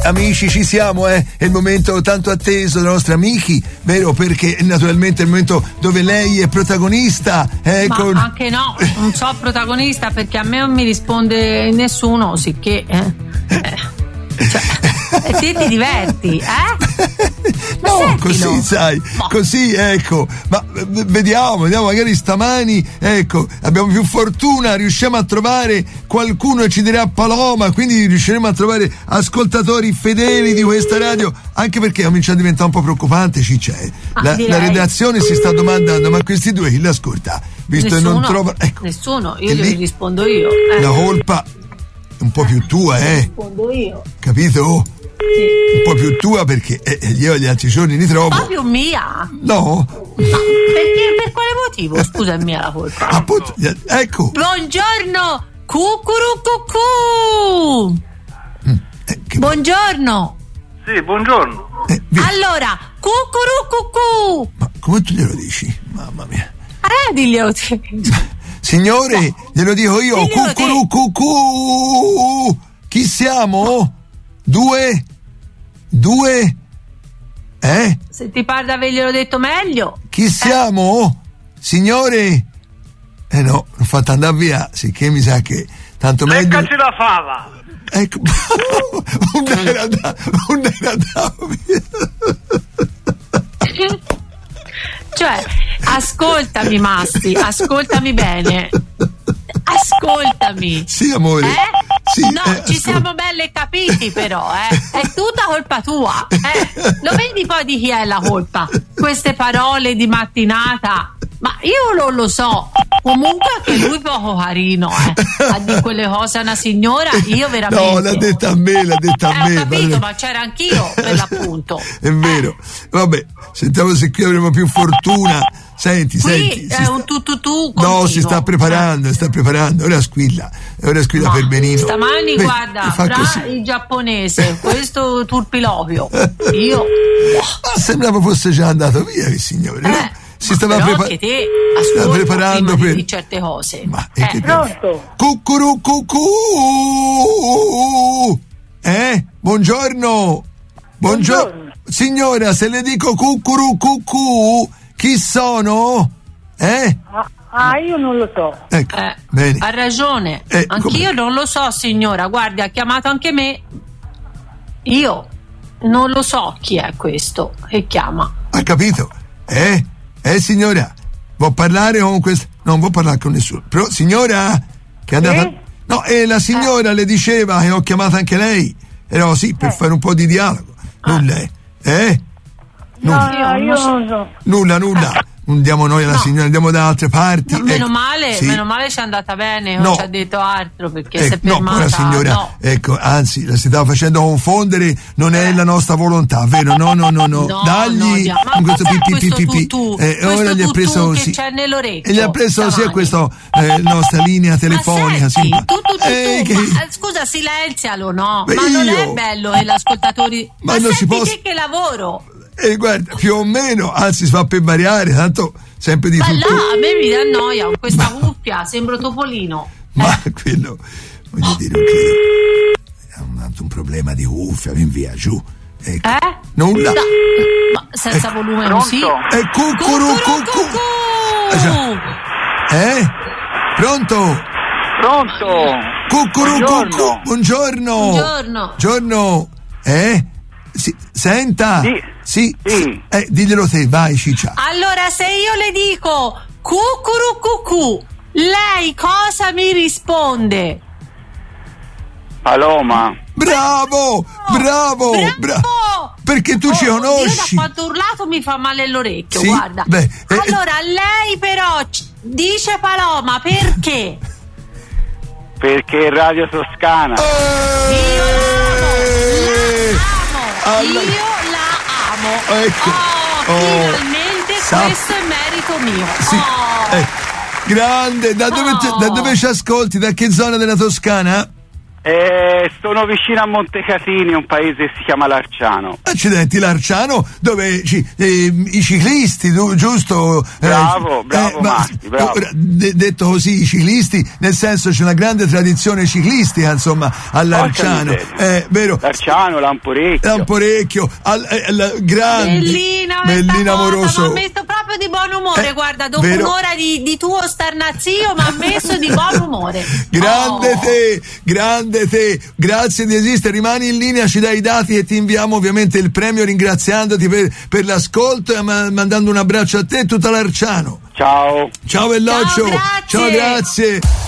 amici, ci siamo, è il momento tanto atteso dai nostri amici, vero? Perché naturalmente è il momento dove lei è protagonista. Ma anche no, non so protagonista, perché a me non mi risponde nessuno, sicché e te ti diverti, No, sentilo. così, sai, così, ecco. Ma vediamo, magari stamani, ecco, abbiamo più fortuna, riusciamo a trovare qualcuno che ci dirà Paloma, quindi riusciremo a trovare ascoltatori fedeli di questa radio, anche perché comincia a diventare un po' preoccupante, Ciccia. La redazione si sta domandando, ma questi due chi l'ascolta? Visto nessuno, che non trova. Ecco. Nessuno, io gli rispondo io. La colpa è un po' più tua, rispondo io. Capito? Un po' più tua, perché io gli altri giorni li trovo. Proprio mia? No. Perché? Per quale motivo? Scusa, è mia la colpa. Appunto, ecco. Buongiorno, cucurucucù. Buongiorno. Sì, buongiorno. Allora, cucurucucù. Ma come tu glielo dici? Mamma mia. Diglielo te. Signore, glielo dico io. Cucurucucù. Chi siamo? Due? Se ti pare di averglielo detto meglio. Chi siamo? Signore? No, l'ho fatta andare via, sicché mi sa che tanto meglio. Eccoci la fava. Ecco, non era da Cioè, ascoltami Masti, ascoltami bene. Ascoltami. Sì, amore. Sì, ci siamo belle capiti, però, è tutta colpa tua. Lo vedi poi di chi è la colpa? Queste parole di mattinata. Ma io non lo so. Comunque anche lui poco carino, a dire quelle cose a una signora, io veramente. No, l'ha detta a me. Ho capito, ma c'era anch'io per l'appunto. È vero. Vabbè, sentiamo se qui avremo più fortuna. Senti. È un tu. No, si sta preparando. Ora squilla per benino. Stamani, guarda, il giapponese, questo turpiloquio. Io. Ma sembrava fosse già andato via il signore, no? Si stava preparando per di certe cose. Ma pronto? Cucurucucù. Buongiorno. Signora, se le dico cucurucucù, chi sono? Io non lo so. Ecco, bene. Ha ragione. Anch'io non lo so, signora. Guardi, ha chiamato anche me. Io non lo so chi è questo che chiama. Ha capito? Signora, vuol parlare con questo? Non vuol parlare con nessuno. Però, signora, che è andata. No, la signora le diceva che ho chiamato anche lei. Però sì, per fare un po' di dialogo. Nulla, No, io non so. Nulla. Non diamo noi alla signora, andiamo da altre parti. No, meno male ci è andata bene, non ci ha detto altro, perché si è fermata. La signora, ecco, anzi, la si stava facendo confondere, non è la nostra volontà, vero? No. Dagli questo tutù, ora gli ha preso che c'è nell'orecchio. E gli ha preso sia questa nostra linea telefonica. Ma scusa, silenzialo, no? Ma non è bello gli ascoltatori. Ma non si può. Che lavoro. Guarda, più o meno, anzi si fa per variare, tanto sempre di tutto. Ma a me mi dà noia con questa cuffia, sembro Topolino. Ma quello, voglio dire che è un problema di cuffia, vieni via, giù. Ecco. Nulla. No, ma senza volume non si. Cucurucucù. Pronto? Cucurucucù. Buongiorno. Senta. Sì. Diglielo te, vai, Ciccia. Allora, se io le dico cucurucucù, lei cosa mi risponde? Paloma. Bravo. Perché tu ci conosci. Io da quanto urlato mi fa male l'orecchio, sì? Guarda. Allora, lei però dice Paloma, perché? Perché Radio Toscana. Io la amo. Ecco. Finalmente questo è merito mio. Sì. Grande. Da dove ci ascolti? Da che zona della Toscana? Sono vicino a Montecatini, un paese che si chiama Larciano. Accidenti, Larciano, dove i ciclisti, giusto? Bravo, Marti, bravo. Detto così, i ciclisti, nel senso c'è una grande tradizione ciclistica, insomma, a Larciano. Vero? Larciano, Lamporecchio. Grandi. Bellina amoroso. Mi ha messo proprio di buon umore, guarda, dopo un'ora di tuo starnazio mi ha messo di buon umore. Grande te, grazie di esistere, rimani in linea, ci dai i dati e ti inviamo ovviamente il premio, ringraziandoti per l'ascolto e mandando un abbraccio a te e tutta Larciano. Ciao Belloccio, ciao, grazie.